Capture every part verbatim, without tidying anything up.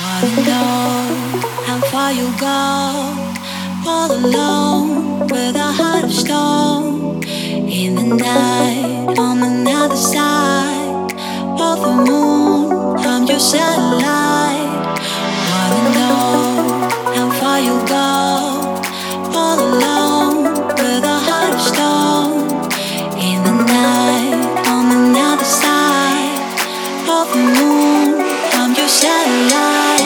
Wanna know how far you'll go, all alone with a heart of stone. In the night, on another side of the moon, I'm your satellite. Wanna know how far you'll go, all alone with a heart of stone. In the night, on another side of the moon, I'm your satellite.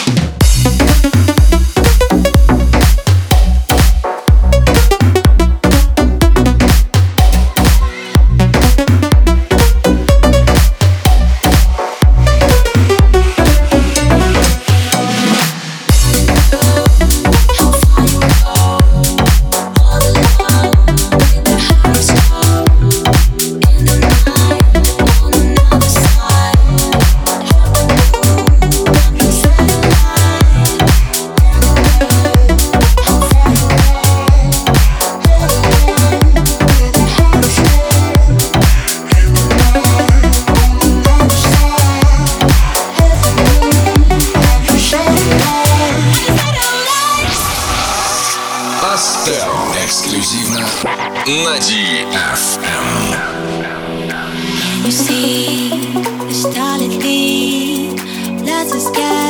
Эксклюзивно на ди эф эм. You see the starlit lead, let's escape.